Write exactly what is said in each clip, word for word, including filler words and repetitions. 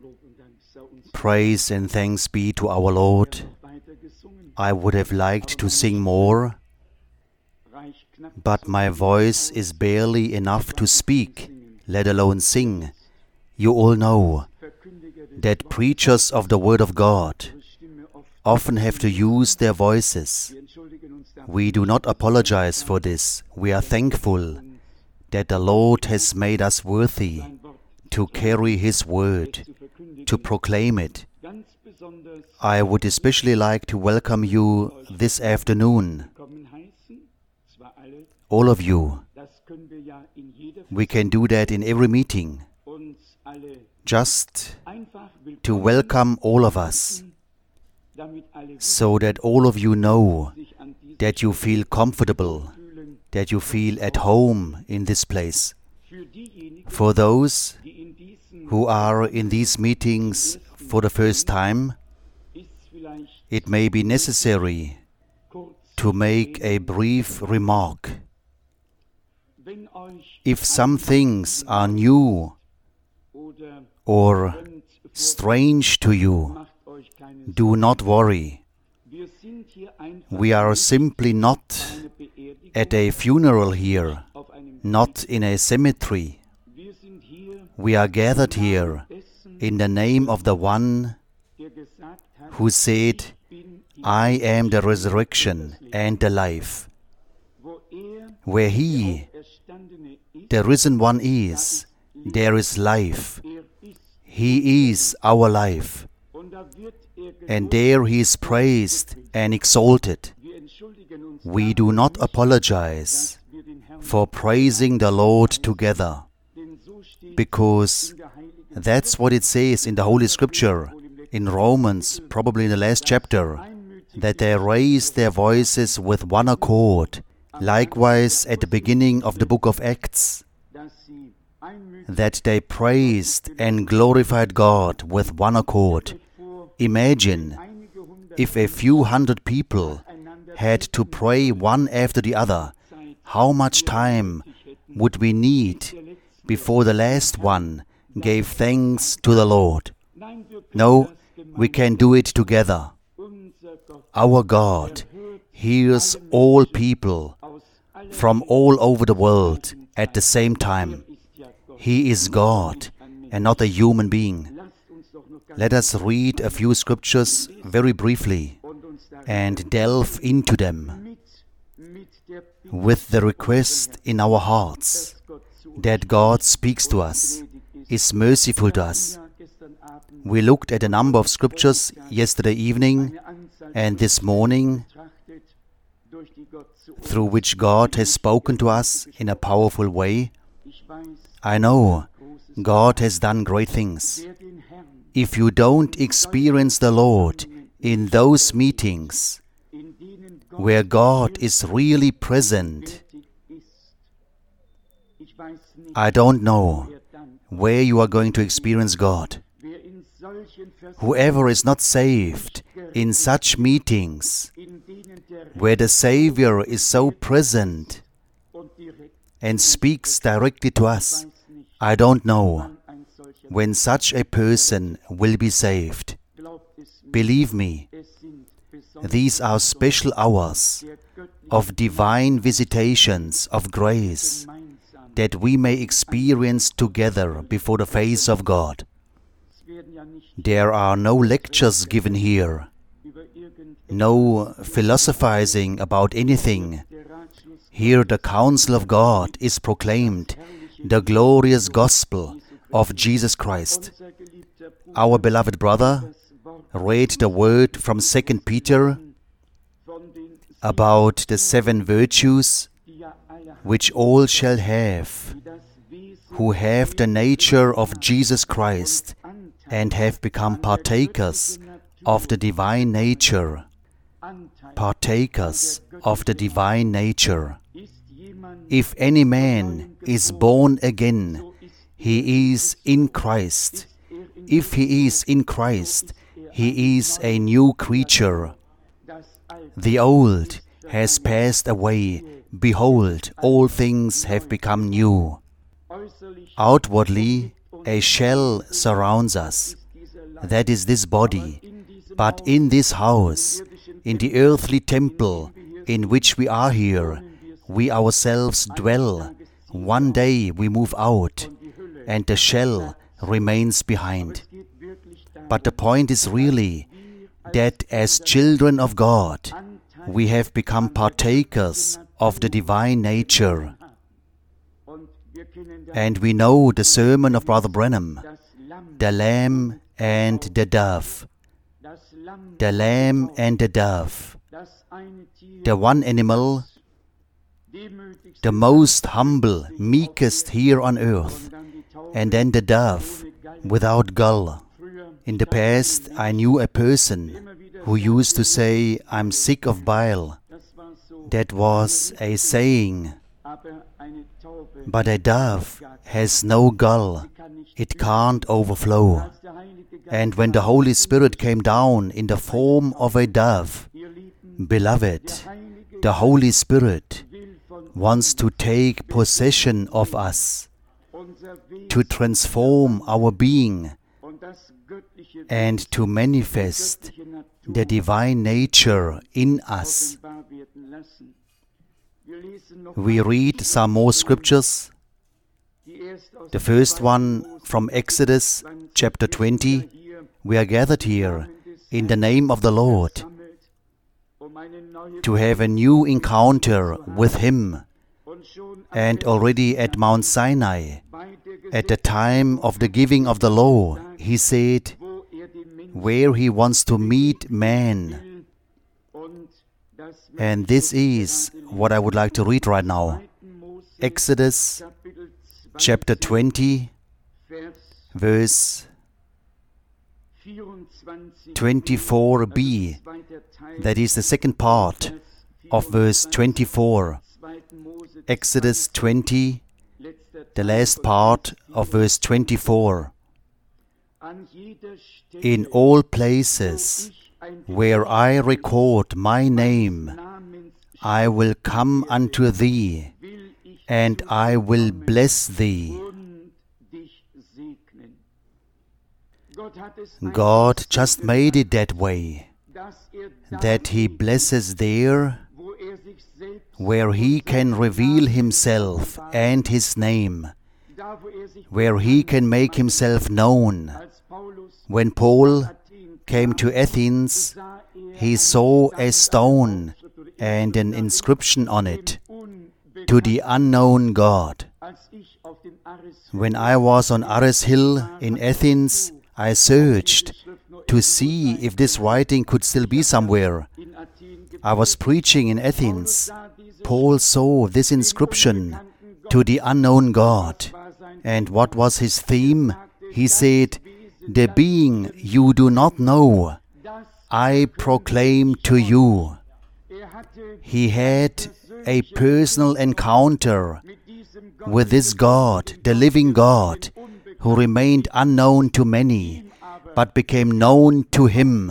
Praise and thanks be to our Lord. I would have liked to sing more, but my voice is barely enough to speak, let alone sing. You all know that preachers of the Word of God often have to use their voices. We do not apologize for this. We are thankful that the Lord has made us worthy to carry His Word, to proclaim it. I would especially like to welcome you this afternoon, all of you. We can do that in every meeting, just to welcome all of us, so that all of you know that you feel comfortable, that you feel at home in this place. For those who are in these meetings for the first time, it may be necessary to make a brief remark. If some things are new or strange to you, do not worry. We are simply not at a funeral here, not in a cemetery. We are gathered here in the name of the one who said, I am the resurrection and the life. Where He, the risen one, is, there is life. He is our life. And there He is praised and exalted. We do not apologize for praising the Lord together, because that's what it says in the Holy Scripture, in Romans, probably in the last chapter, that they raised their voices with one accord. Likewise, at the beginning of the book of Acts, that they praised and glorified God with one accord. Imagine if a few hundred people had to pray one after the other, how much time would we need before the last one gave thanks to the Lord? No, we can do it together. Our God hears all people from all over the world at the same time. He is God and not a human being. Let us read a few scriptures very briefly and delve into them with the request in our hearts that God speaks to us, is merciful to us. We looked at a number of scriptures yesterday evening and this morning, through which God has spoken to us in a powerful way. I know God has done great things. If you don't experience the Lord in those meetings where God is really present, I don't know where you are going to experience God. Whoever is not saved in such meetings where the Savior is so present and speaks directly to us, I don't know when such a person will be saved. Believe me, these are special hours of divine visitations of grace that we may experience together before the face of God. There are no lectures given here, no philosophizing about anything. Here the counsel of God is proclaimed, the glorious gospel of Jesus Christ. Our beloved brother read the word from Second Peter about the seven virtues which all shall have, who have the nature of Jesus Christ and have become partakers of the divine nature. Partakers of the divine nature. If any man is born again, he is in Christ. If he is in Christ, he is a new creature. The old has passed away. Behold, all things have become new. Outwardly, a shell surrounds us. that is this body. But in this house, in the earthly temple in which we are here, we ourselves dwell. One day we move out, and the shell remains behind. But the point is really that as children of God, we have become partakers of the divine nature. And we know the sermon of Brother Branham, the lamb and the dove. The lamb and the dove. The one animal, the most humble, meekest here on earth, and then the dove without guile. In the past, I knew a person who used to say, "I'm sick of bile." That was a saying. But a dove has no guile. It can't overflow. And when the Holy Spirit came down in the form of a dove, beloved, the Holy Spirit wants to take possession of us, to transform our being, and to manifest the divine nature in us. We read some more scriptures. The first one from Exodus chapter twenty. We are gathered here in the name of the Lord to have a new encounter with Him. And already at Mount Sinai, at the time of the giving of the law, He said where He wants to meet man. And this is what I would like to read right now. Exodus chapter twenty, verse twenty-four b. That is the second part of verse twenty-four. Exodus twenty, the last part of verse twenty-four. In all places where I record my name, I will come unto thee, and I will bless thee. God just made it that way, that He blesses there where He can reveal Himself and His name, where He can make Himself known. When Paul came to Athens, he saw a stone and an inscription on it, "To the unknown God." When I was on Ares Hill in Athens, I searched to see if this writing could still be somewhere. I was preaching in Athens. Paul saw this inscription, "To the unknown God." And what was his theme? He said, "The being you do not know, I proclaim to you." He had a personal encounter with this God, the living God, who remained unknown to many, but became known to him.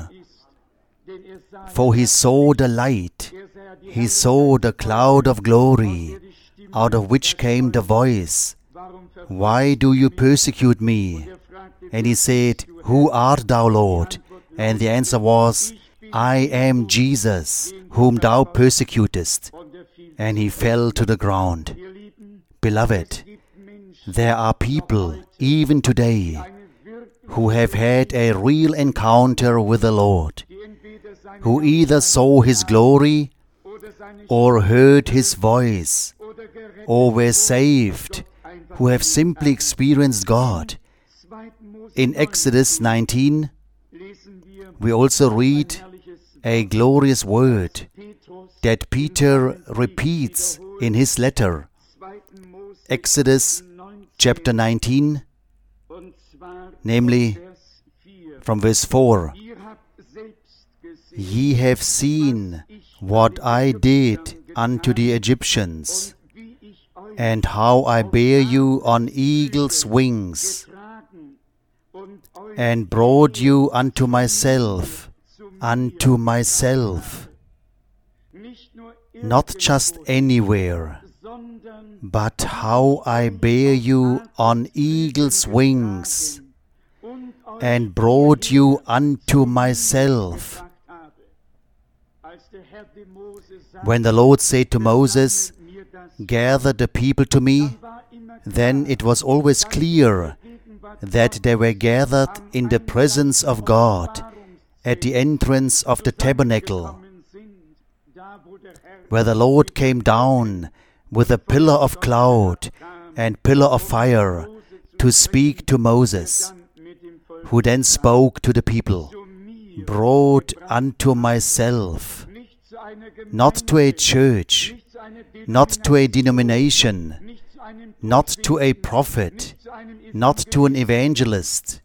For he saw the light, he saw the cloud of glory, out of which came the voice, "Why do you persecute me?" And he said, "Who art thou, Lord?" And the answer was, "I am Jesus, whom thou persecutest." And he fell to the ground. Beloved, there are people, even today, who have had a real encounter with the Lord, who either saw His glory, or heard His voice, or were saved, who have simply experienced God. In Exodus nineteen, we also read a glorious word that Peter repeats in his letter. Exodus chapter nineteen, namely from verse four. "Ye have seen what I did unto the Egyptians, and how I bear you on eagle's wings, and brought you unto myself, unto myself." Not just anywhere, but how I bear you on eagle's wings, and brought you unto myself. When the Lord said to Moses, gather the people to me, then it was always clear that they were gathered in the presence of God at the entrance of the tabernacle, where the Lord came down with a pillar of cloud and pillar of fire to speak to Moses, who then spoke to the people, brought unto myself, not to a church, not to a denomination, not to a prophet, not to an evangelist,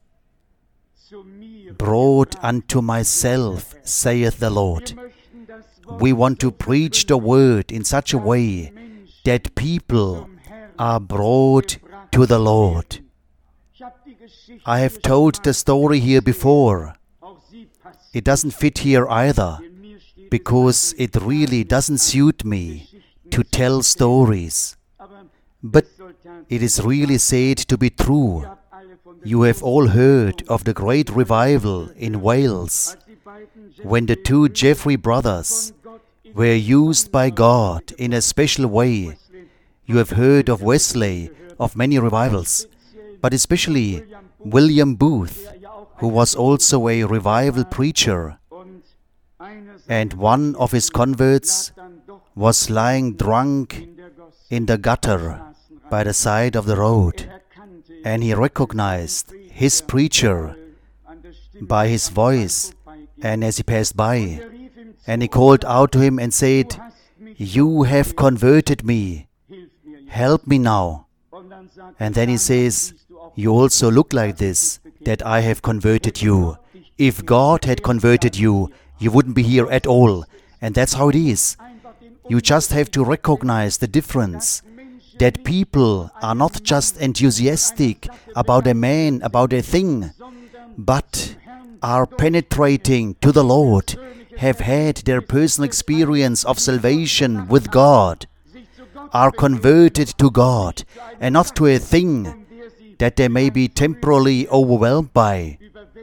brought unto myself, saith the Lord. We want to preach the word in such a way that people are brought to the Lord. I have told the story here before. It doesn't fit here either, because it really doesn't suit me to tell stories. But it is really said to be true. You have all heard of the great revival in Wales, when the two Jeffrey brothers were used by God in a special way. You have heard of Wesley, of many revivals, but especially William Booth, who was also a revival preacher. And one of his converts was lying drunk in the gutter by the side of the road, and he recognized his preacher by his voice, and as he passed by, and he called out to him and said, "You have converted me. Help me now." And then he says, "You also look like this, that I have converted you. If God had converted you, you wouldn't be here at all." And that's how it is. You just have to recognize the difference, that people are not just enthusiastic about a man, about a thing, but are penetrating to the Lord, have had their personal experience of salvation with God, are converted to God, and not to a thing that they may be temporarily overwhelmed by.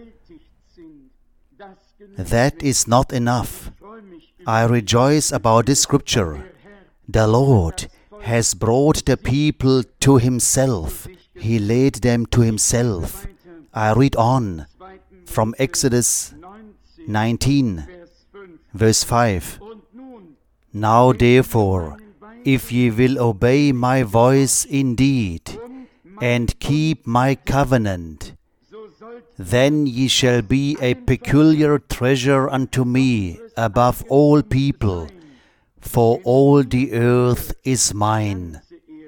That is not enough. I rejoice about this scripture. The Lord has brought the people to Himself. He led them to Himself. I read on from Exodus nineteen, verse five. Now therefore, if ye will obey my voice indeed, and keep my covenant, then ye shall be a peculiar treasure unto me above all people, for all the earth is mine.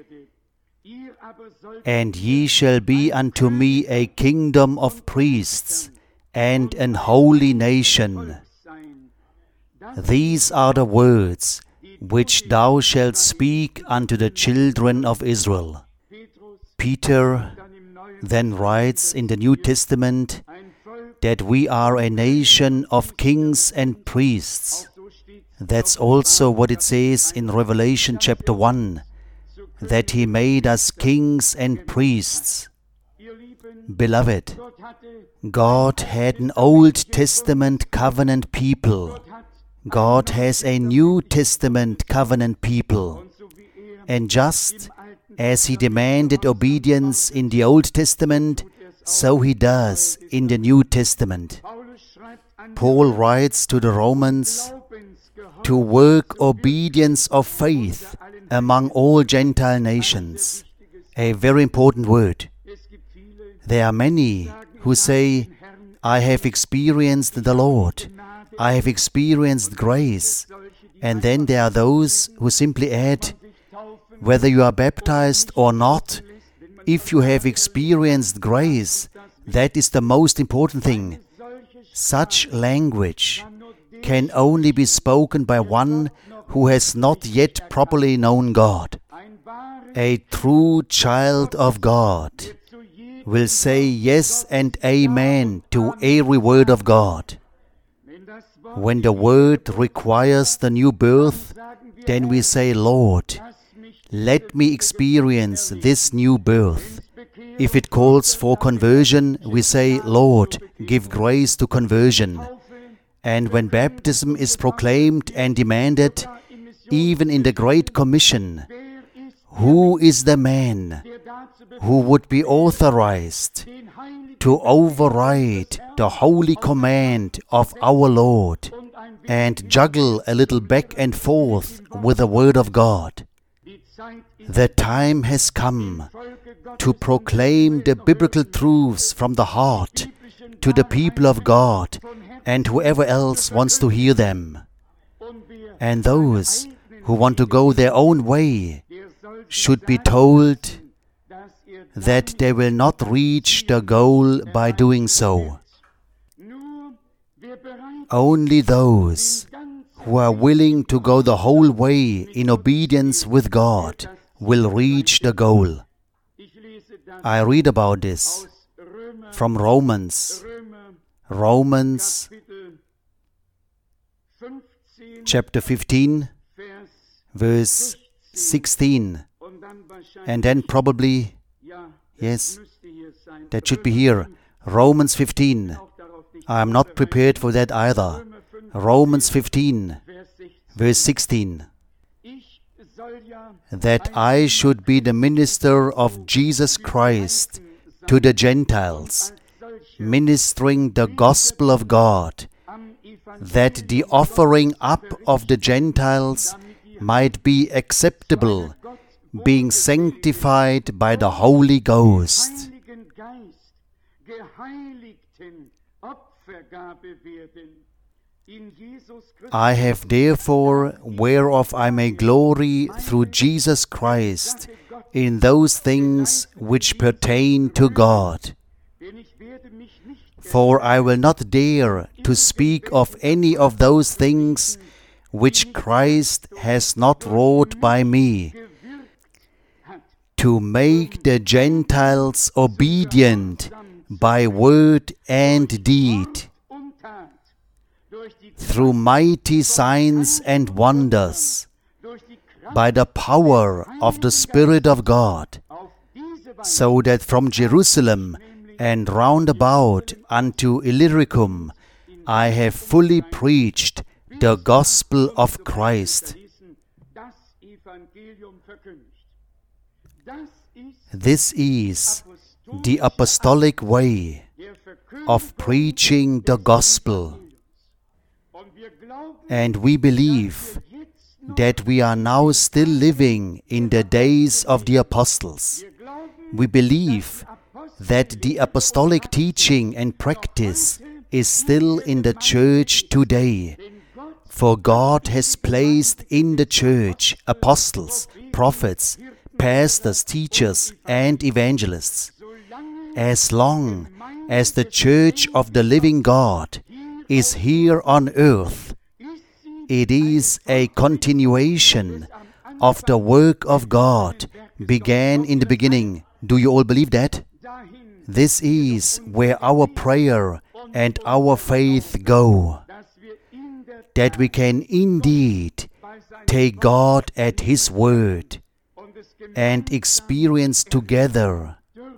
And ye shall be unto me a kingdom of priests, and an holy nation. These are the words which thou shalt speak unto the children of Israel. Peter then writes in the New Testament that we are a nation of kings and priests. That's also what it says in Revelation chapter one, that He made us kings and priests. Beloved, God had an Old Testament covenant people. God has a New Testament covenant people. And just as He demanded obedience in the Old Testament, so He does in the New Testament. Paul writes to the Romans to work obedience of faith among all Gentile nations. A very important word. There are many who say, I have experienced the Lord. I have experienced grace. And then there are those who simply add, whether you are baptized or not, if you have experienced grace, that is the most important thing. Such language can only be spoken by one who has not yet properly known God. A true child of God will say yes and amen to every word of God. When the word requires the new birth, then we say, Lord, let me experience this new birth. If it calls for conversion, we say, Lord, give grace to conversion. And when baptism is proclaimed and demanded, even in the Great Commission, who is the man who would be authorized to override the holy command of our Lord and juggle a little back and forth with the Word of God? The time has come to proclaim the biblical truths from the heart to the people of God and whoever else wants to hear them. And those who want to go their own way should be told that they will not reach the goal by doing so. Only those who are willing to go the whole way in obedience with God will reach the goal. I read about this from Romans, Romans chapter fifteen, verse sixteen, and then probably, yes, that should be here, Romans fifteen. I am not prepared for that either. Romans fifteen, verse sixteen. That I should be the minister of Jesus Christ to the Gentiles, ministering the gospel of God, that the offering up of the Gentiles might be acceptable, being sanctified by the Holy Ghost. I have therefore, whereof I may glory through Jesus Christ, in those things which pertain to God. For I will not dare to speak of any of those things which Christ has not wrought by me, to make the Gentiles obedient by word and deed, through mighty signs and wonders, by the power of the Spirit of God, so that from Jerusalem and round about unto Illyricum I have fully preached the gospel of Christ. This is the apostolic way of preaching the gospel. And we believe that we are now still living in the days of the apostles. We believe that the apostolic teaching and practice is still in the church today. For God has placed in the church apostles, prophets, pastors, teachers, and evangelists. As long as the church of the living God is here on earth, it is a continuation of the work of God began in the beginning. Do you all believe that? This is where our prayer and our faith go, that we can indeed take God at His word and experience together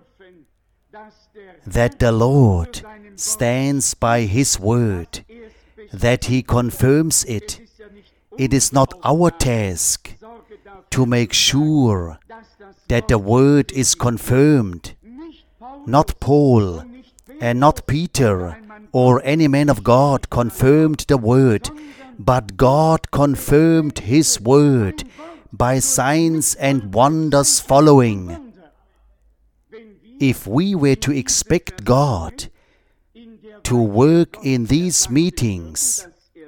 that the Lord stands by His word, that He confirms it. It is not our task to make sure that the word is confirmed. Not Paul and not Peter or any man of God confirmed the word, but God confirmed His word by signs and wonders following. If we were to expect God to work in these meetings,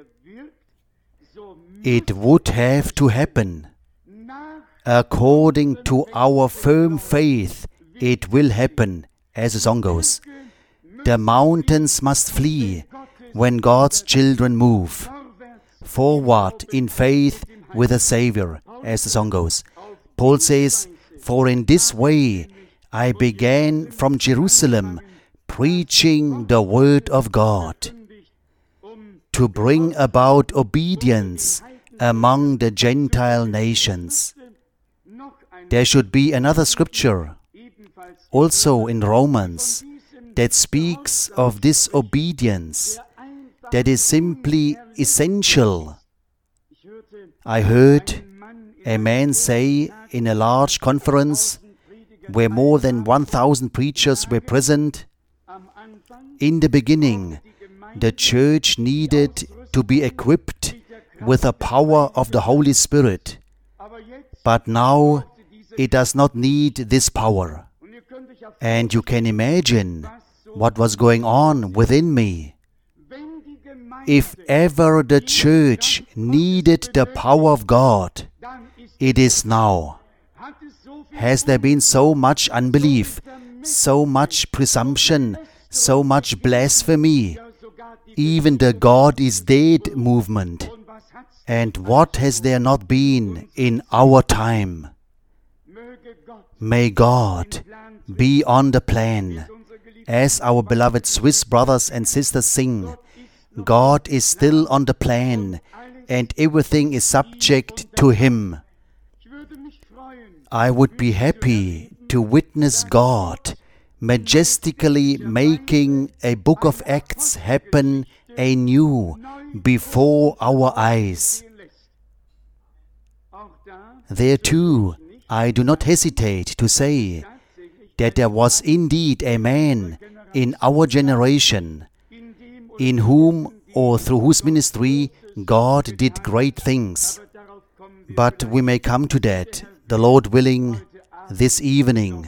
it would have to happen. According to our firm faith, it will happen, as the song goes. The mountains must flee when God's children move forward in faith with a Savior, as the song goes. Paul says, "For in this way I began from Jerusalem, preaching the word of God, to bring about obedience among the Gentile nations." There should be another scripture, also in Romans, that speaks of this obedience that is simply essential. I heard a man say in a large conference where more than one thousand preachers were present, in the beginning, the church needed to be equipped with the power of the Holy Spirit. But now it does not need this power. And you can imagine what was going on within me. If ever the church needed the power of God, it is now. Has there been so much unbelief, so much presumption, so much blasphemy, even the God is dead movement? And what has there not been in our time? May God be on the plan. As our beloved Swiss brothers and sisters sing, God is still on the plan and everything is subject to Him. I would be happy to witness God majestically making a book of Acts happen anew before our eyes. There too, I do not hesitate to say that there was indeed a man in our generation in whom or through whose ministry God did great things. But we may come to that, the Lord willing, this evening.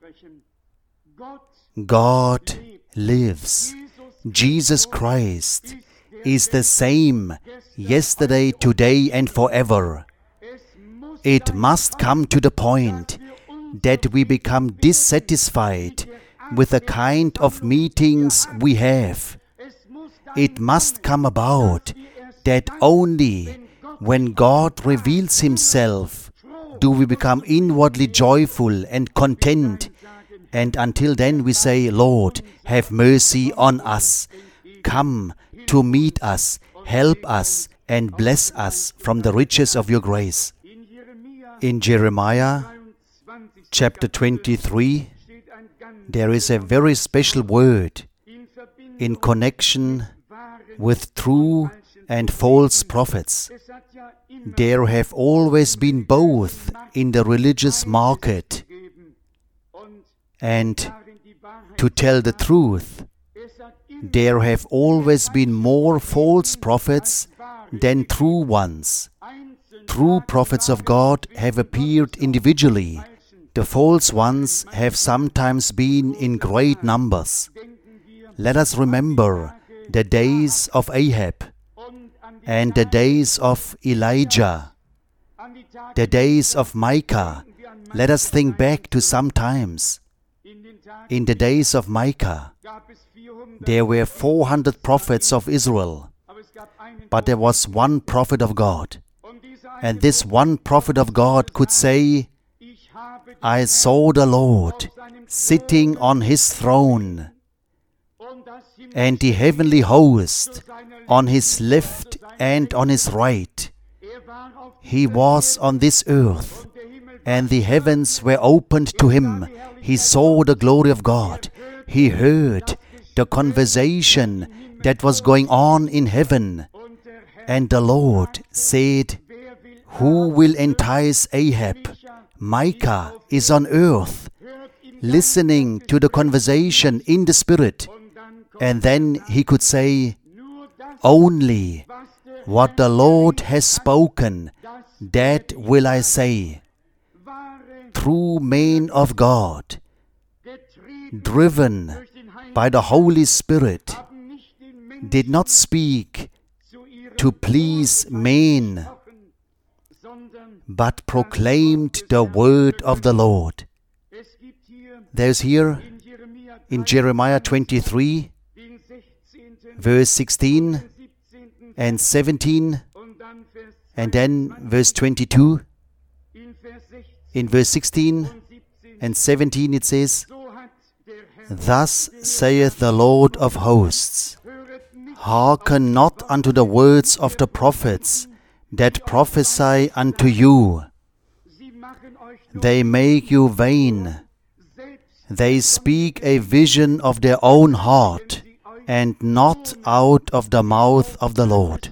God lives. Jesus Christ is the same yesterday, today and forever. It must come to the point that we become dissatisfied with the kind of meetings we have. It must come about that only when God reveals Himself do we become inwardly joyful and content. And until then we say, Lord, have mercy on us. Come to meet us, help us, and bless us from the riches of your grace. In Jeremiah chapter twenty-three, there is a very special word in connection with true and false prophets. There have always been both in the religious market. And to tell the truth, there have always been more false prophets than true ones. True prophets of God have appeared individually. The false ones have sometimes been in great numbers. Let us remember the days of Ahab and the days of Elijah, the days of Micah. Let us think back to some times. In the days of Micah, there were four hundred prophets of Israel, but there was one prophet of God. And this one prophet of God could say, I saw the Lord sitting on His throne, and the heavenly host on His left and on His right. He was on this earth, and the heavens were opened to Him. He saw the glory of God. He heard the conversation that was going on in heaven. And the Lord said, who will entice Ahab? Micah is on earth, listening to the conversation in the Spirit. And then he could say, only what the Lord has spoken, that will I say. True men of God, driven by the Holy Spirit, did not speak to please men, but proclaimed the word of the Lord. There's here in Jeremiah twenty-three, verse sixteen and seventeen, and then verse twenty-two. In verse sixteen and seventeen it says, thus saith the Lord of hosts, hearken not unto the words of the prophets that prophesy unto you. They make you vain, They speak a vision of their own heart and not out of the mouth of the Lord.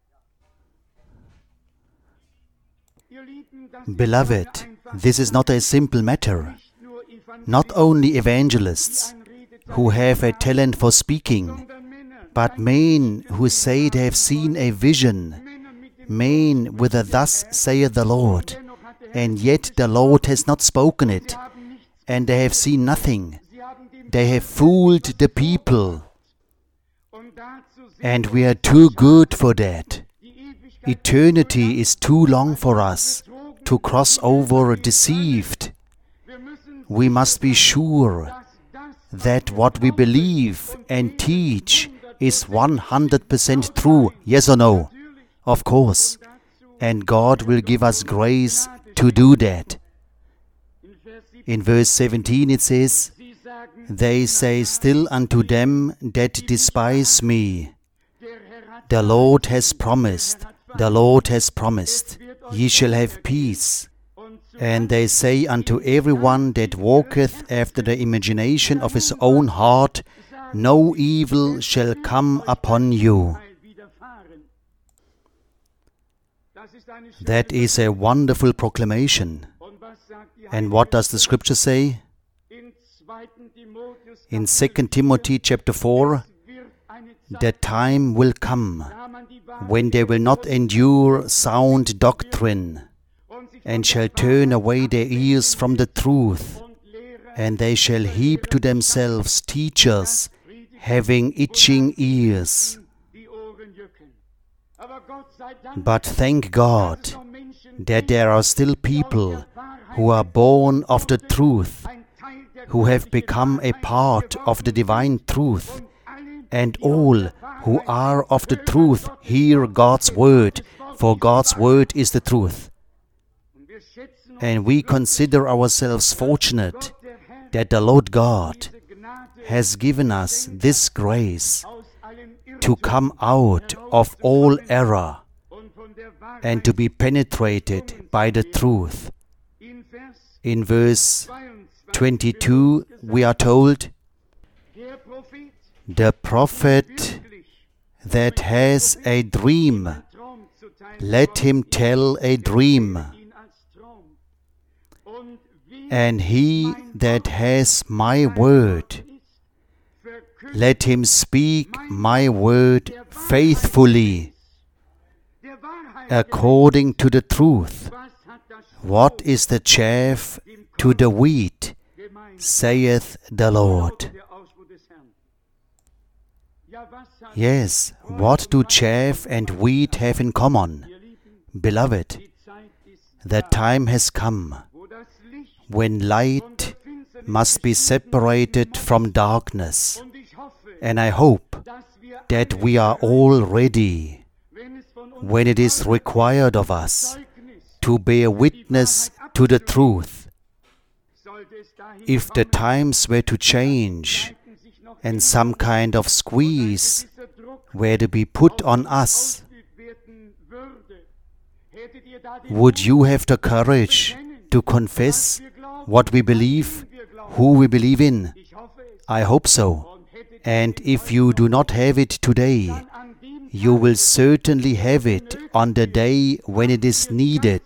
Beloved, this is not a simple matter. Not only evangelists who have a talent for speaking, but men who say they have seen a vision, men with a "Thus saith the Lord," and yet the Lord has not spoken it, and they have seen nothing. They have fooled the people, and we are too good for that. Eternity is too long for us to cross over deceived. We must be sure that what we believe and teach is one hundred percent true, yes or no? Of course. And God will give us grace to do that. In verse seventeen it says, "They say still unto them that despise me, the Lord has promised, the Lord has promised, ye shall have peace. And they say unto every one that walketh after the imagination of his own heart, no evil shall come upon you." That is a wonderful proclamation. And what does the Scripture say? In Second Timothy chapter four, "The time will come when they will not endure sound doctrine, and shall turn away their ears from the truth, and they shall heap to themselves teachers having itching ears." But thank God that there are still people who are born of the truth, who have become a part of the divine truth, and all who are of the truth hear God's word, for God's word is the truth. And we consider ourselves fortunate that the Lord God has given us this grace to come out of all error and to be penetrated by the truth. In verse twenty-two we are told, "The prophet that has a dream, let him tell a dream. And he that has my word, let him speak my word faithfully, according to the truth. What is the chaff to the wheat, saith the Lord." Yes, what do chaff and wheat have in common? Beloved, the time has come when light must be separated from darkness. And I hope that we are all ready when it is required of us to bear witness to the truth. If the times were to change and some kind of squeeze were to be put on us, would you have the courage to confess what we believe, who we believe in? I hope so. And if you do not have it today, you will certainly have it on the day when it is needed.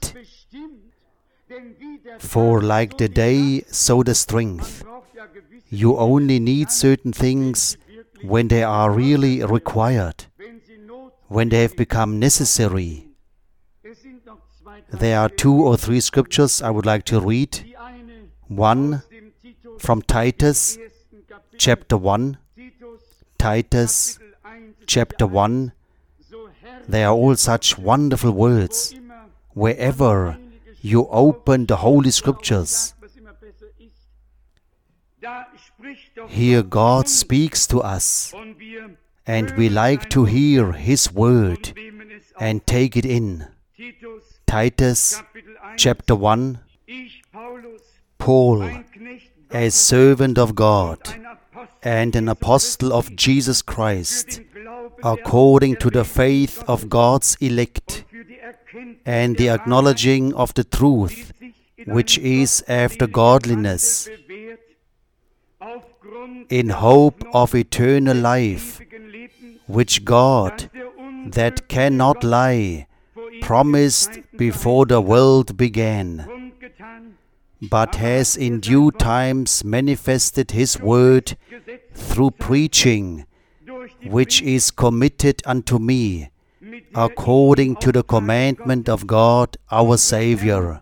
For like the day, so the strength. You only need certain things when they are really required, when they have become necessary. There are two or three scriptures I would like to read. One from Titus, chapter one. Titus, chapter one. They are all such wonderful words. Wherever you open the Holy Scriptures, here God speaks to us, and we like to hear His word and take it in. Titus, chapter one. Paul, a servant of God and an apostle of Jesus Christ, according to the faith of God's elect and the acknowledging of the truth, which is after godliness, in hope of eternal life, which God, that cannot lie, promised before the world began, but has in due times manifested His word through preaching, which is committed unto me, according to the commandment of God our Saviour.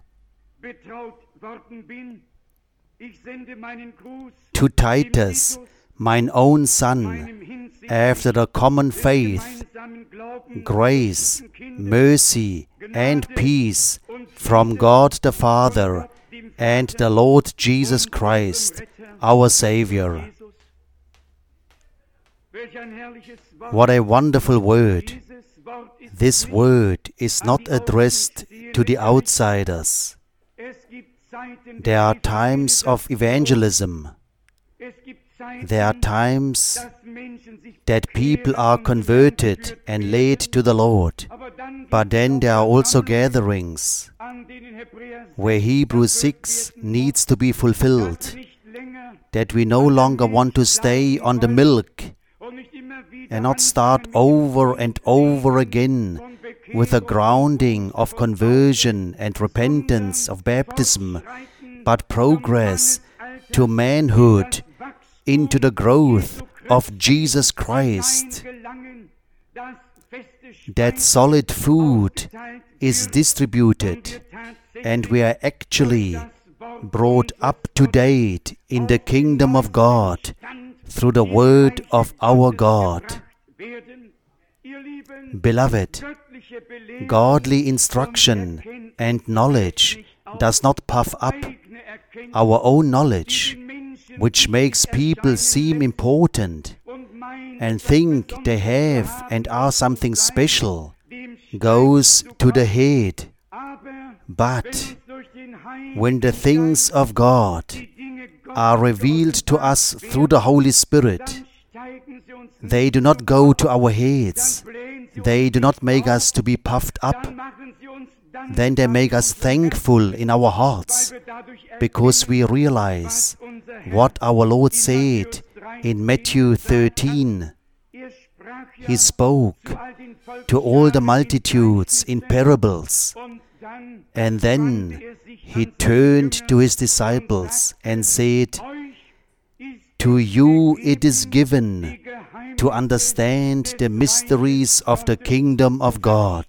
To Titus, mine own son, after the common faith, grace, mercy, and peace from God the Father and the Lord Jesus Christ, our Saviour. What a wonderful word! This word is not addressed to the outsiders. There are times of evangelism. There are times that people are converted and led to the Lord. But then there are also gatherings where Hebrews six needs to be fulfilled, that we no longer want to stay on the milk and not start over and over again with a grounding of conversion and repentance of baptism, but progress to manhood, into the growth of Jesus Christ. That solid food is distributed, and we are actually brought up to date in the kingdom of God through the word of our God. Beloved, godly instruction and knowledge does not puff up our own knowledge, which makes people seem important and think they have and are something special, goes to the head. But when the things of God are revealed to us through the Holy Spirit, they do not go to our heads. They do not make us to be puffed up. Then they make us thankful in our hearts, because we realize what our Lord said in Matthew thirteen. He spoke to all the multitudes in parables, and then He turned to His disciples and said, "To you it is given to understand the mysteries of the kingdom of God."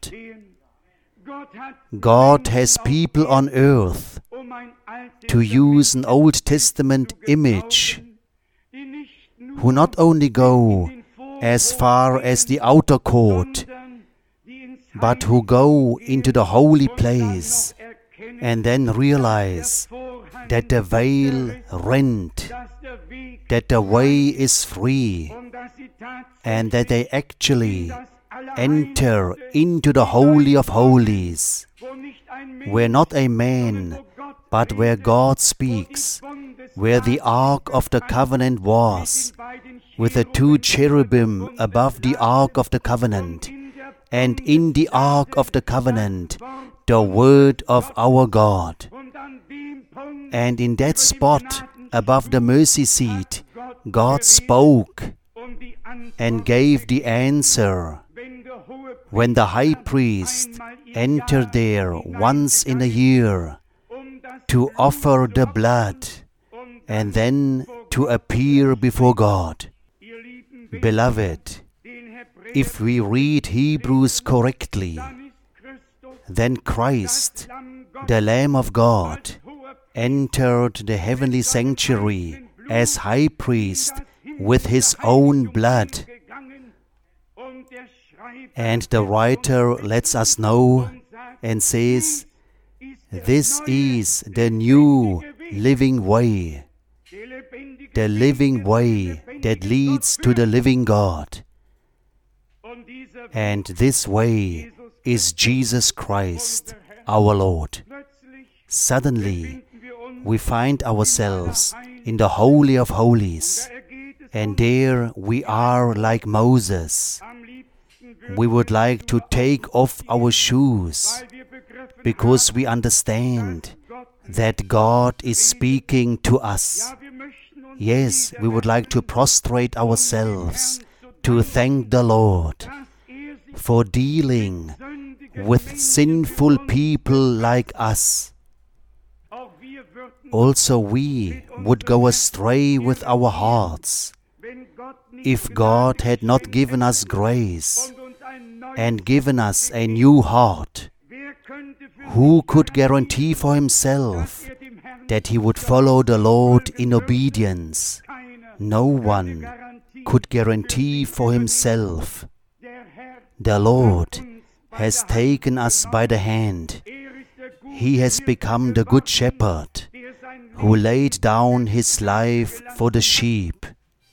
God has people on earth, to use an Old Testament image, who not only go as far as the outer court, but who go into the holy place and then realize that the veil rent, that the way is free, and that they actually enter into the Holy of Holies, where not a man, but where God speaks, where the Ark of the Covenant was, with the two cherubim above the Ark of the Covenant, and in the Ark of the Covenant, the Word of our God. And in that spot above the mercy seat, God spoke and gave the answer. When the high priest entered there once in a year to offer the blood and then to appear before God. Beloved, if we read Hebrews correctly, then Christ, the Lamb of God, entered the heavenly sanctuary as high priest with His own blood. And the writer lets us know and says, this is the new living way, the living way that leads to the living God. And this way is Jesus Christ, our Lord. Suddenly, we find ourselves in the Holy of Holies, and there we are like Moses. We would like to take off our shoes, because we understand that God is speaking to us. Yes, we would like to prostrate ourselves to thank the Lord for dealing with sinful people like us. Also we would go astray with our hearts if God had not given us grace and given us a new heart. Who could guarantee for himself that he would follow the Lord in obedience? No one could guarantee for himself. The Lord has taken us by the hand. He has become the good shepherd who laid down his life for the sheep.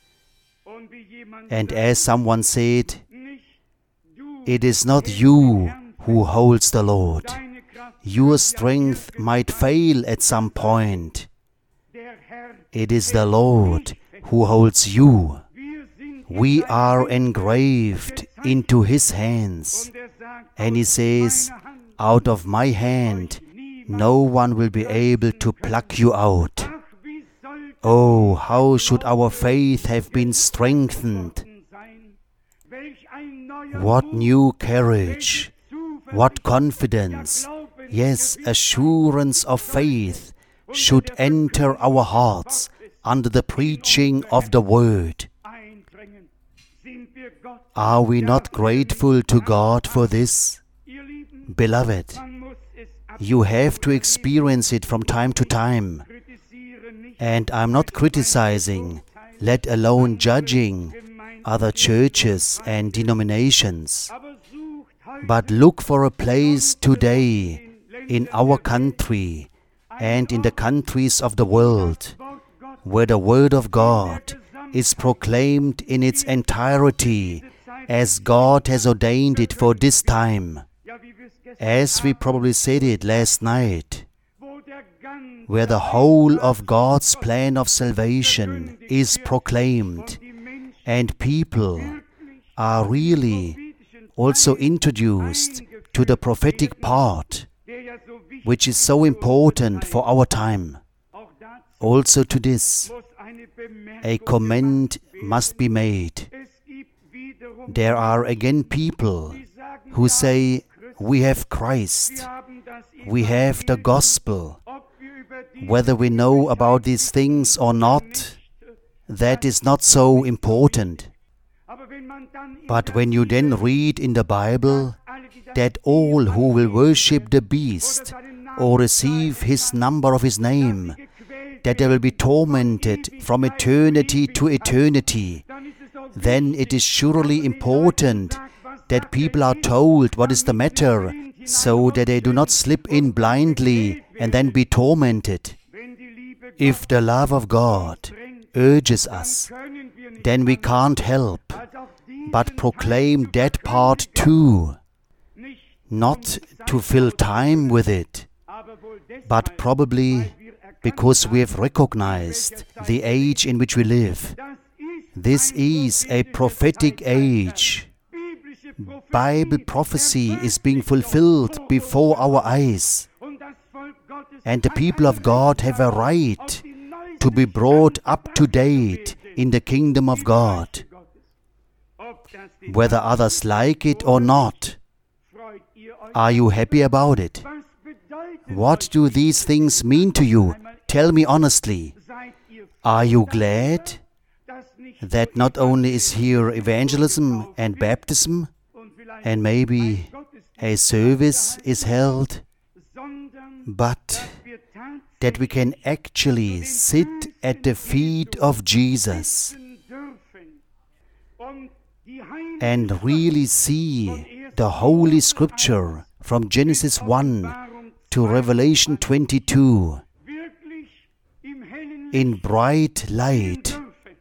And as someone said, it is not you who holds the Lord. Your strength might fail at some point. It is the Lord who holds you. We are engraved into his hands. And he says, out of my hand, no one will be able to pluck you out. Oh, how should our faith have been strengthened? What new courage, what confidence, yes, assurance of faith should enter our hearts under the preaching of the Word. Are we not grateful to God for this? Beloved, you have to experience it from time to time. And I'm not criticizing, let alone judging other churches and denominations. But look for a place today in our country and in the countries of the world where the Word of God is proclaimed in its entirety as God has ordained it for this time. As we probably said it last night, where the whole of God's plan of salvation is proclaimed and people are really also introduced to the prophetic part, which is so important for our time. Also to this, a comment must be made. There are again people who say, we have Christ, we have the gospel. Whether we know about these things or not, that is not so important. But when you then read in the Bible that all who will worship the beast or receive his number of his name, that they will be tormented from eternity to eternity, then it is surely important that people are told what is the matter, so that they do not slip in blindly and then be tormented. If the love of God urges us, then we can't help but proclaim that part too, not to fill time with it, but probably because we have recognized the age in which we live. This is a prophetic age. Bible prophecy is being fulfilled before our eyes. And the people of God have a right to be brought up to date in the kingdom of God. Whether others like it or not, are you happy about it? What do these things mean to you? Tell me honestly. Are you glad that not only is here evangelism and baptism, and maybe a service is held, but that we can actually sit at the feet of Jesus and really see the Holy Scripture from Genesis one to Revelation twenty-two in bright light.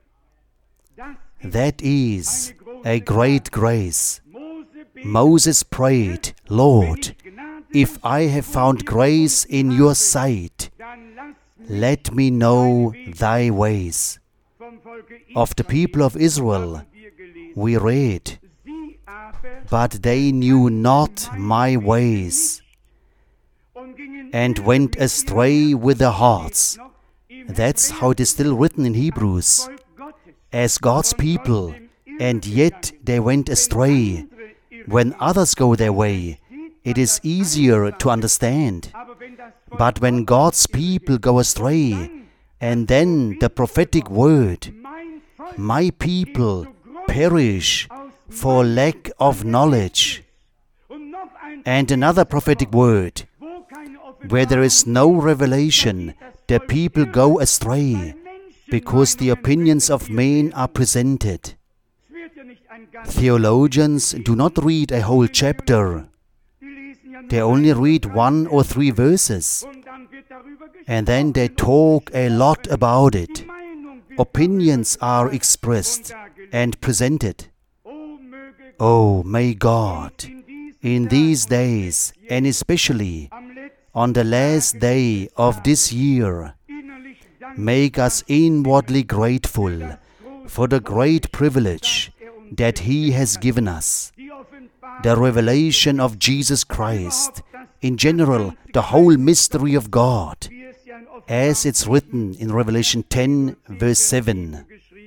That is a great grace. Moses prayed, Lord, if I have found grace in your sight, let me know thy ways. Of the people of Israel, we read, but they knew not my ways, and went astray with their hearts. That's how it is still written in Hebrews. As God's people, and yet they went astray. When others go their way, it is easier to understand. But when God's people go astray, and then the prophetic word, my people perish for lack of knowledge, and another prophetic word, where there is no revelation, the people go astray, because the opinions of men are presented. Theologians do not read a whole chapter. They only read one or three verses, and then they talk a lot about it. Opinions are expressed and presented. Oh, may God, in these days, and especially on the last day of this year, make us inwardly grateful for the great privilege that He has given us, the revelation of Jesus Christ, in general, the whole mystery of God, as it's written in Revelation ten, verse seven.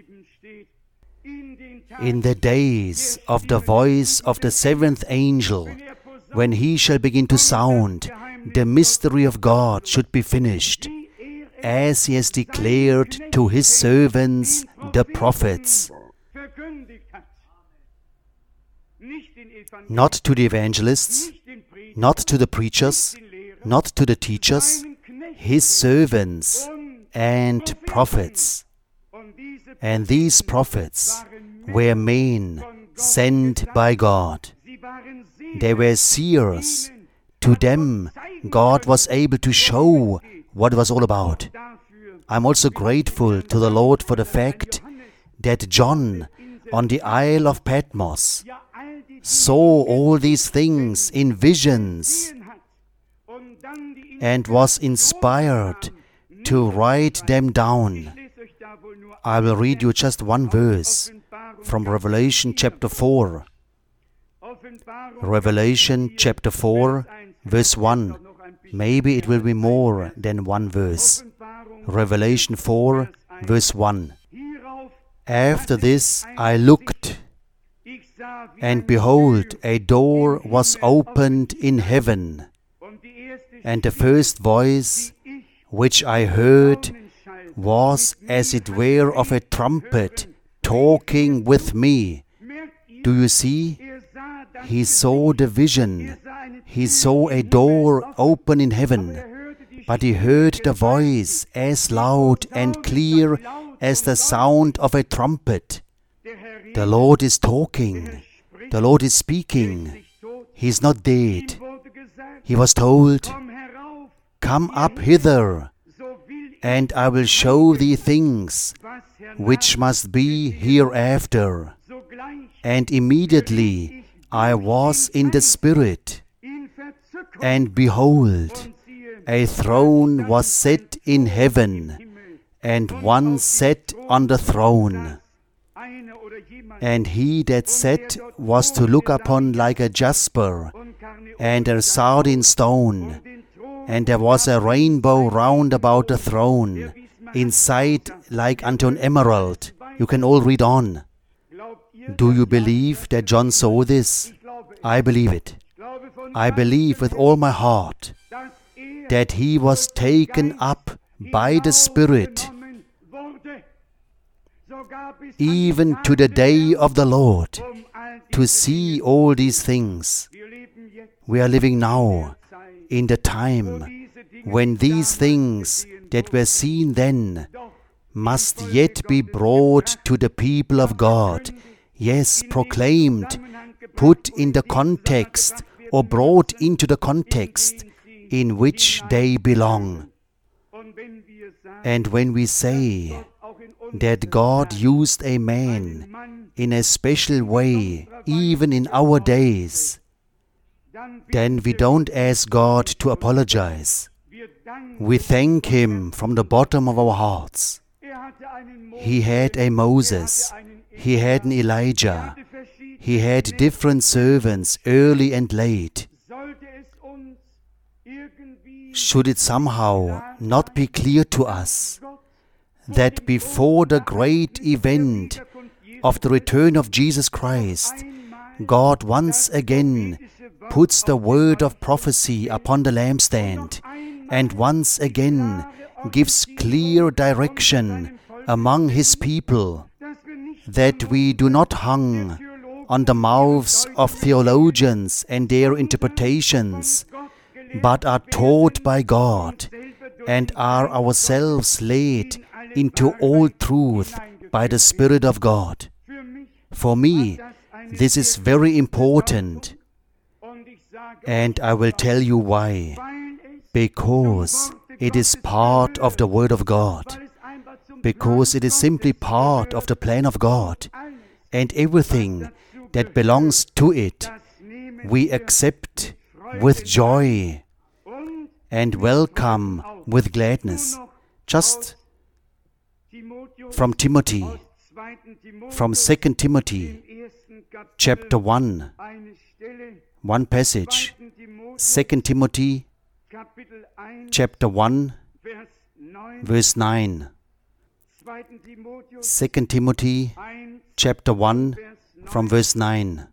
In the days of the voice of the seventh angel, when he shall begin to sound, the mystery of God should be finished, as He has declared to His servants, the prophets. Not to the evangelists, not to the preachers, not to the teachers, His servants and prophets. And these prophets were men sent by God. They were seers. To them, God was able to show what it was all about. I'm also grateful to the Lord for the fact that John, on the Isle of Patmos, saw all these things in visions and was inspired to write them down. I will read you just one verse from Revelation chapter four. Revelation chapter four, verse one. Maybe it will be more than one verse. Revelation four, verse one. After this I looked, and behold, a door was opened in heaven. And the first voice which I heard was as it were of a trumpet talking with me. Do you see? He saw the vision. He saw a door open in heaven, but he heard the voice as loud and clear as the sound of a trumpet. The Lord is talking. The Lord is speaking. He is not dead. He was told, "Come up hither, and I will show thee things which must be hereafter." And immediately I was in the Spirit, and behold, a throne was set in heaven, and one sat on the throne. And he that sat was to look upon like a jasper, and a sardine stone, and there was a rainbow round about the throne, inside like unto an emerald. You can all read on. Do you believe that John saw this? I believe it. I believe with all my heart that he was taken up by the Spirit, even to the day of the Lord, to see all these things. We are living now in the time when these things that were seen then must yet be brought to the people of God. Yes, proclaimed, put in the context, or brought into the context in which they belong. And when we say that God used a man in a special way, even in our days, then we don't ask God to apologize. We thank Him from the bottom of our hearts. He had a Moses, he had an Elijah, he had different servants, early and late. Should it somehow not be clear to us that before the great event of the return of Jesus Christ, God once again puts the word of prophecy upon the lampstand and once again gives clear direction among His people, that we do not hang on the mouths of theologians and their interpretations, but are taught by God and are ourselves led into all truth by the Spirit of God. For me, this is very important, and I will tell you why. Because it is part of the Word of God. Because it is simply part of the plan of God. And everything that belongs to it, we accept with joy and welcome with gladness. Just from Timothy, from Second Timothy, chapter one, one passage. Second Timothy, chapter one, verse nine. Second Timothy, chapter one, from verse nine.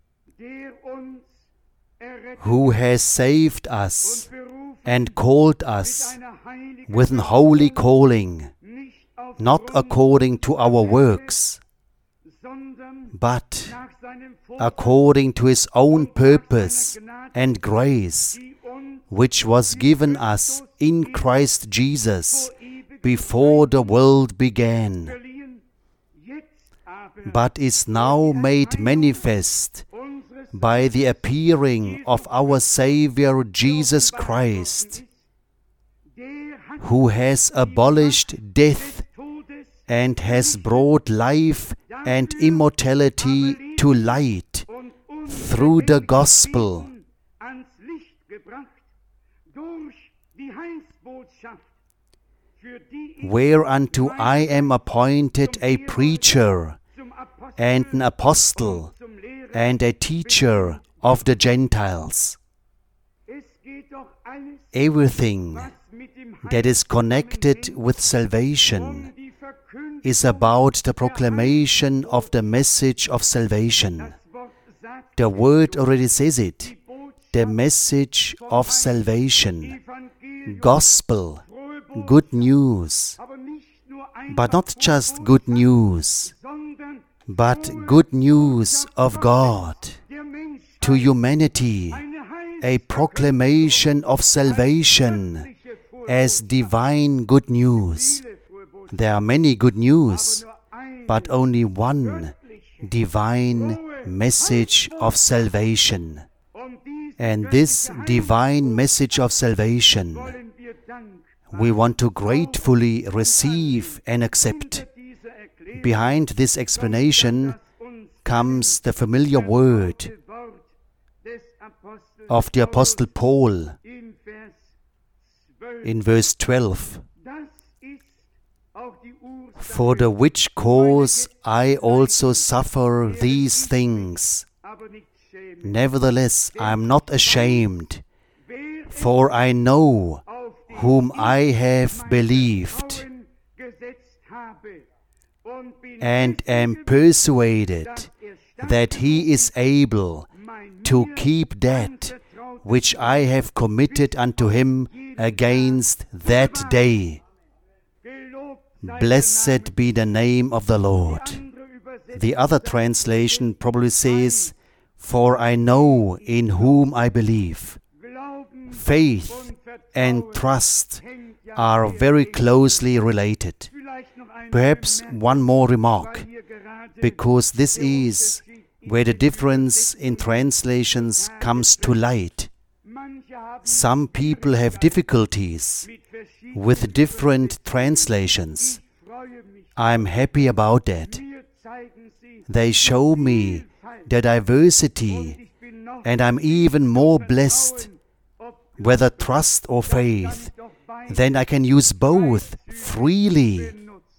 Who has saved us and called us with an holy calling, not according to our works, but according to His own purpose and grace, which was given us in Christ Jesus before the world began, but is now made manifest by the appearing of our Savior Jesus Christ, who has abolished death and has brought life and immortality to light through the gospel, whereunto I am appointed a preacher and an apostle and a teacher of the Gentiles. Everything that is connected with salvation is about the proclamation of the message of salvation. The word already says it, the message of salvation, gospel, good news, but not just good news, but good news of God to humanity, a proclamation of salvation as divine good news. There are many good news, but only one divine message of salvation. And this divine message of salvation, we want to gratefully receive and accept. Behind this explanation comes the familiar word of the Apostle Paul in verse twelve. For the which cause I also suffer these things. Nevertheless, I am not ashamed, for I know whom I have believed, and am persuaded that He is able to keep that which I have committed unto Him against that day. Blessed be the name of the Lord. The other translation probably says, for I know in whom I believe. Faith and trust are very closely related. Perhaps one more remark, because this is where the difference in translations comes to light. Some people have difficulties with different translations. I'm happy about that. They show me the diversity, and I'm even more blessed, whether trust or faith, then I can use both freely.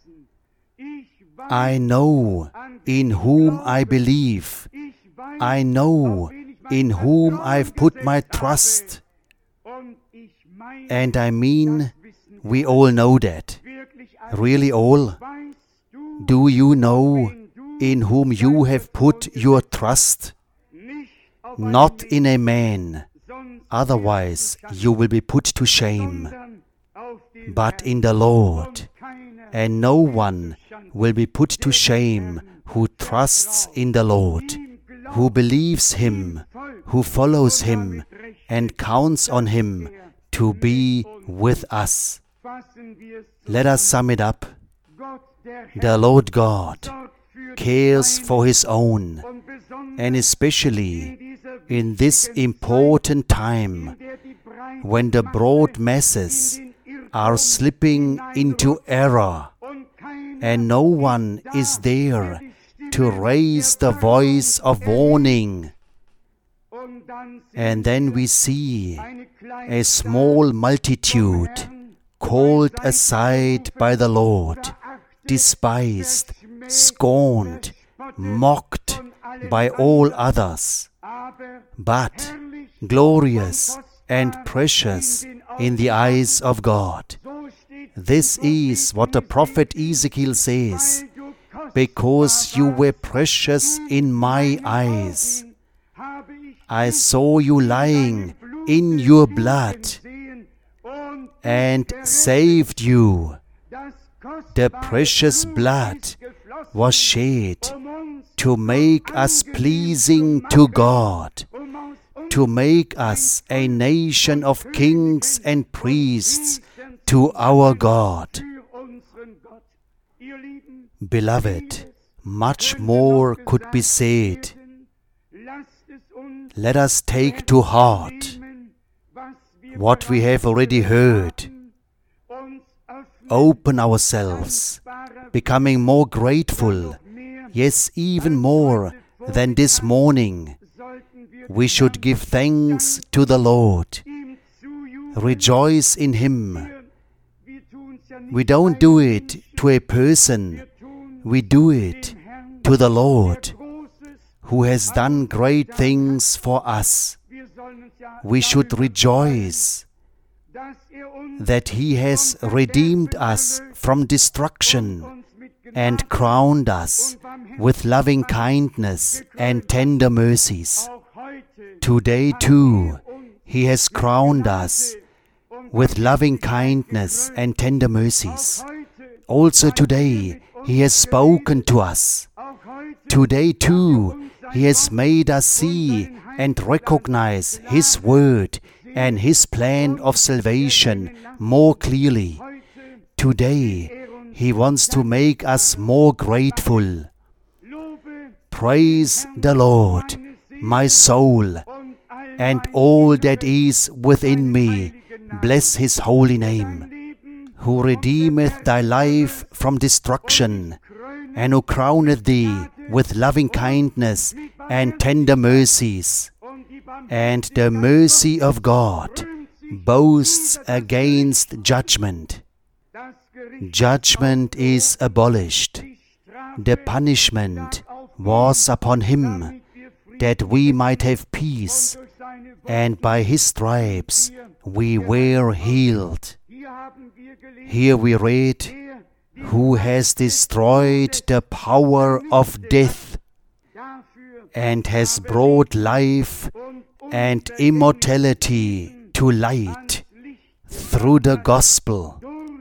I know in whom I believe. I know in whom I've put my trust. And I mean, we all know that. really all? Do you know in whom you have put your trust? Not in a man, otherwise you will be put to shame, but in the Lord. And no one will be put to shame who trusts in the Lord, who believes Him, who follows Him, and counts on Him to be with us. Let us sum it up. The Lord God cares for His own, and especially in this important time when the broad masses are slipping into error and no one is there to raise the voice of warning. And then we see a small multitude called aside by the Lord, despised, scorned, mocked by all others, but glorious and precious in the eyes of God. This is what the prophet Ezekiel says: because you were precious in my eyes, I saw you lying in your blood and saved you. The precious blood was shed to make us pleasing to God, to make us a nation of kings and priests to our God. Beloved, much more could be said. Let us take to heart what we have already heard. Open ourselves, becoming more grateful, yes, even more than this morning. We should give thanks to the Lord. Rejoice in Him. We don't do it to a person. We do it to the Lord, who has done great things for us. We should rejoice that He has redeemed us from destruction and crowned us with loving kindness and tender mercies. Today too, He has crowned us with loving kindness and tender mercies. Also today, He has spoken to us. Today too, He has made us see and recognize His word and His plan of salvation more clearly. Today, He wants to make us more grateful. Praise the Lord, my soul, and all that is within me. Bless His holy name, who redeemeth thy life from destruction, and who crowneth thee with loving kindness and tender mercies. And the mercy of God boasts against judgment. Judgment is abolished. The punishment was upon Him, that we might have peace, and by His stripes we were healed. Here we read, who has destroyed the power of death, and has brought life and immortality to light through the gospel,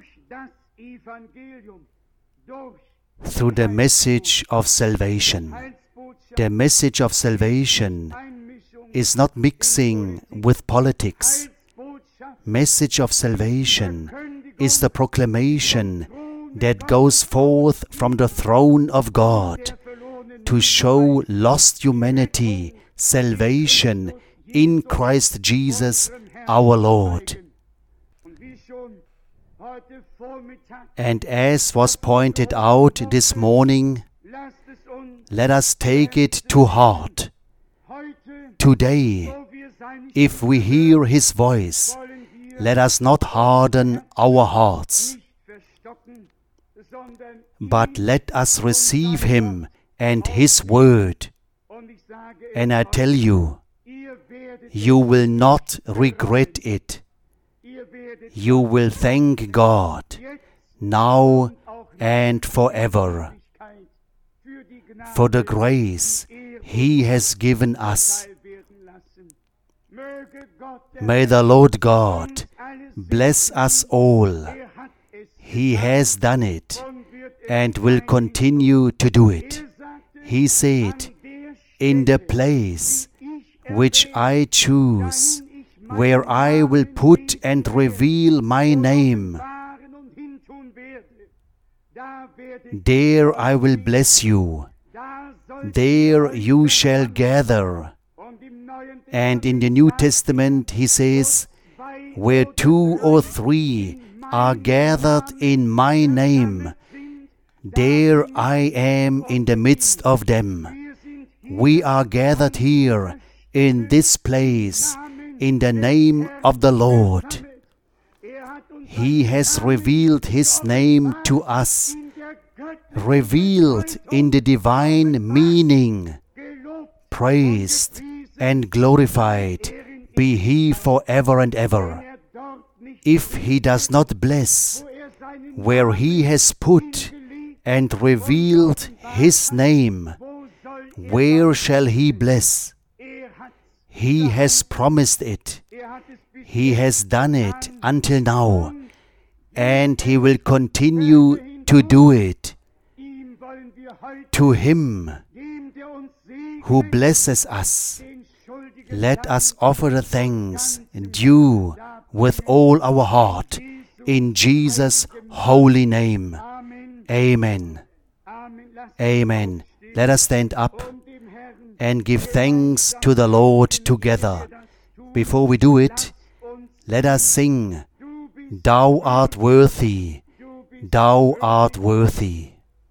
through the message of salvation. The message of salvation is not mixing with politics. Message of salvation is the proclamation that goes forth from the throne of God to show lost humanity salvation in Christ Jesus our Lord. And as was pointed out this morning, let us take it to heart. Today, if we hear His voice, let us not harden our hearts, but let us receive Him and His word. And I tell you, you will not regret it. You will thank God now and forever. For the grace He has given us. May the Lord God bless us all. He has done it and will continue to do it. He said, in the place which I choose, where I will put and reveal my name, there I will bless you. There you shall gather. And in the New Testament He says, where two or three are gathered in my name, there I am in the midst of them. We are gathered here in this place in the name of the Lord. He has revealed His name to us, revealed in the divine meaning. Praised and glorified be He forever and ever. If He does not bless where He has put and revealed His name, where shall He bless? He has promised it. He has done it until now, and He will continue to do it. To Him who blesses us, let us offer the thanks due with all our heart in Jesus' holy name. Amen. Amen. Let us stand up and give thanks to the Lord together. Before we do it, let us sing, Thou art worthy, Thou art worthy.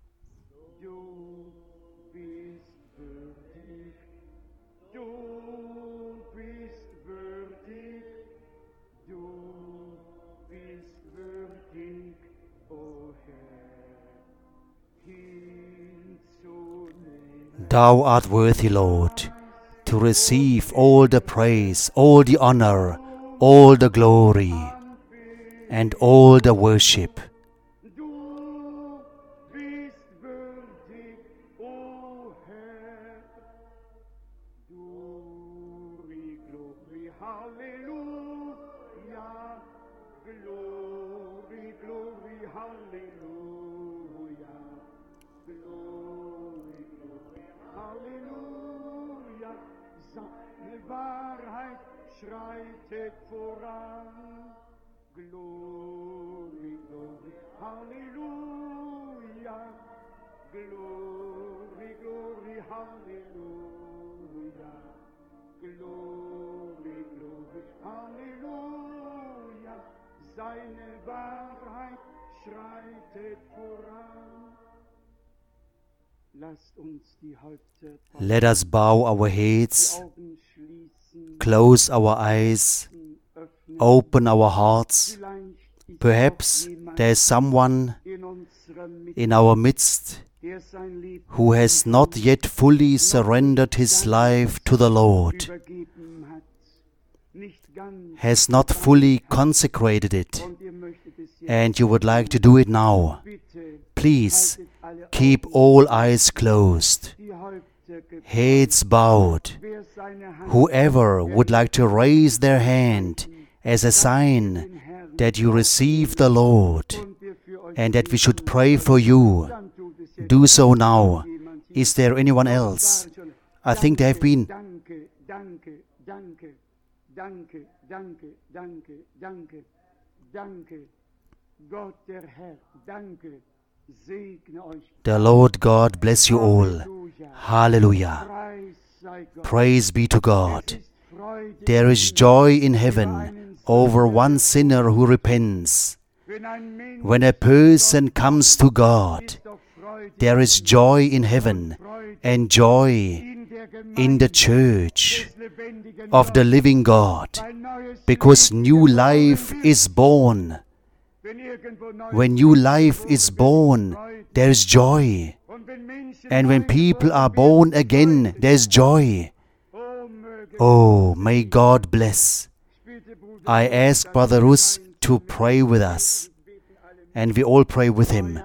Thou art worthy, Lord, to receive all the praise, all the honor, all the glory, and all the worship. Schreitet voran, Glory, Glory, Halleluja, Glory, Glory, Halleluja, Glory, Glory, Halleluja, seine Wahrheit schreitet voran. Lasst uns die Häupter, let us bow our heads, close our eyes, open our hearts. Perhaps there is someone in our midst who has not yet fully surrendered his life to the Lord, has not fully consecrated it, and you would like to do it now. Please keep all eyes closed, heads bowed. Whoever would like to raise their hand as a sign that you receive the Lord and that we should pray for you, do so now. Is there anyone else? I think there have been. The Lord God bless you all. Hallelujah. Praise be to God. There is joy in heaven over one sinner who repents. When a person comes to God, there is joy in heaven and joy in the church of the living God, because new life is born. When new life is born, there is joy. And when people are born again, there is joy. Oh, may God bless. I ask Brother Rus to pray with us, and we all pray with him.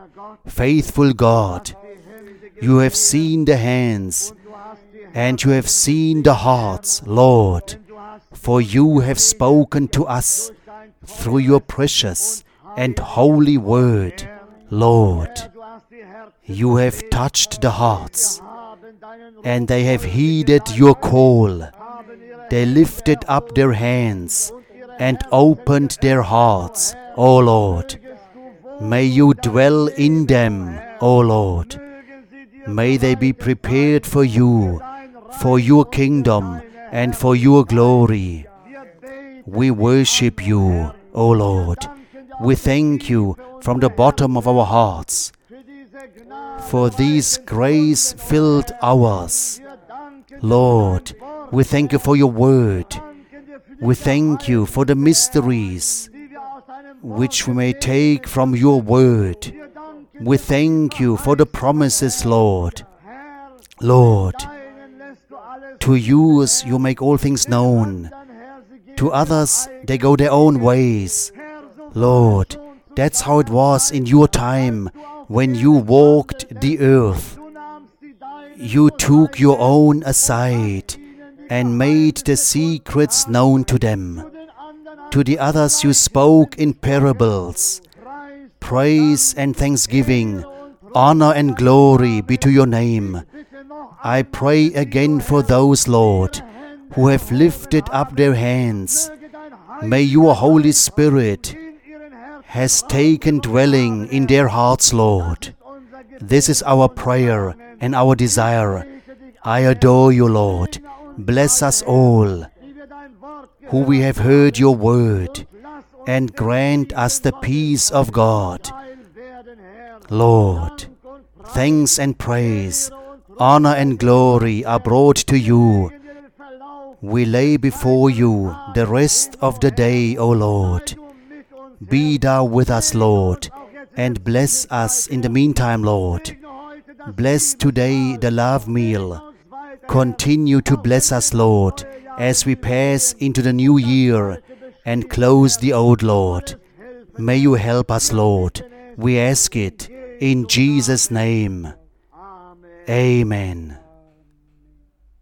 Faithful God, you have seen the hands and you have seen the hearts, Lord, for you have spoken to us through your precious and holy word, Lord. You have touched the hearts, and they have heeded your call. They lifted up their hands and opened their hearts, O Lord. May you dwell in them, O Lord. May they be prepared for you, for your kingdom and for your glory. We worship you, O Lord. We thank you from the bottom of our hearts for these grace-filled hours. Lord, we thank you for your word. We thank you for the mysteries which we may take from your word. We thank you for the promises, Lord. Lord, to you you make all things known. To others they go their own ways. Lord, that's how it was in your time when you walked the earth. You took your own aside and made the secrets known to them. To the others you spoke in parables. Praise and thanksgiving, honor and glory be to your name. I pray again for those, Lord, who have lifted up their hands. May your Holy Spirit has taken dwelling in their hearts, Lord. This is our prayer and our desire. I adore you, Lord. Bless us all, who we have heard your word, and grant us the peace of God. Lord, thanks and praise, honor and glory are brought to you. We lay before you the rest of the day, O Lord. Be thou with us, Lord, and bless us in the meantime, Lord. Bless today the love meal. Continue to bless us, Lord, as we pass into the new year and close the old, Lord. May you help us, Lord. We ask it in Jesus' name. Amen.